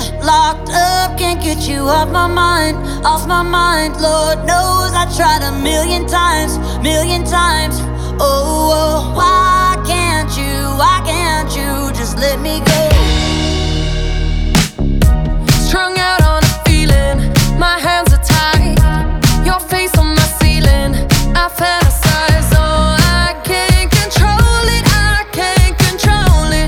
locked up, can't get you off my mind, off my mind. Lord knows I tried a million times, million times. Oh, oh, why can't you just let me go? Strung out on a feeling, my hands are tied, your face on my ceiling, I fantasize. Oh, I can't control it, I can't control it.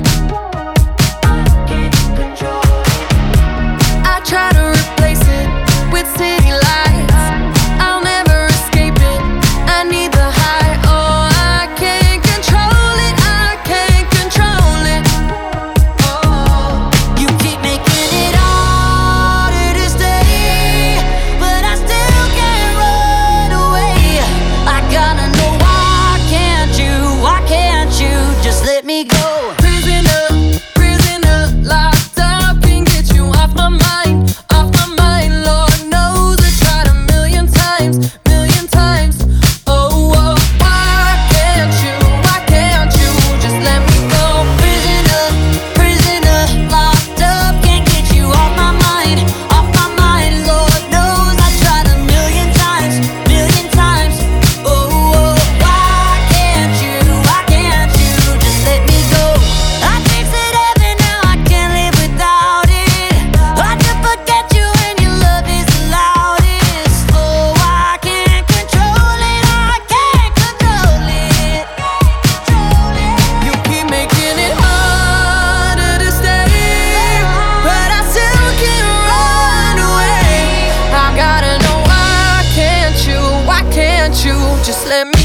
I try to replace it with city lights, I'll never escape it, I need the high. Oh, I can't control it, I can't control it. Oh, You keep making it harder to stay, but I still can't run away. I gotta know why can't you just let me go? prisoner, prisoner, locked up, can't get you off my mind, off my mind. Lord knows I tried a million times, million times. Oh, oh, why can't you just let me go? Prisoner, prisoner, locked up, can't get you off my mind, off my mind. Lord knows I tried a million times, million times. Oh, oh, why can't you just let me go? I tasted heaven, now I can't live without it. Hard to forget you when your love is the loudest. Oh, I can't control it, I can't control it. You keep making it harder to stay, but I still can't run away. I gotta know why can't you just let me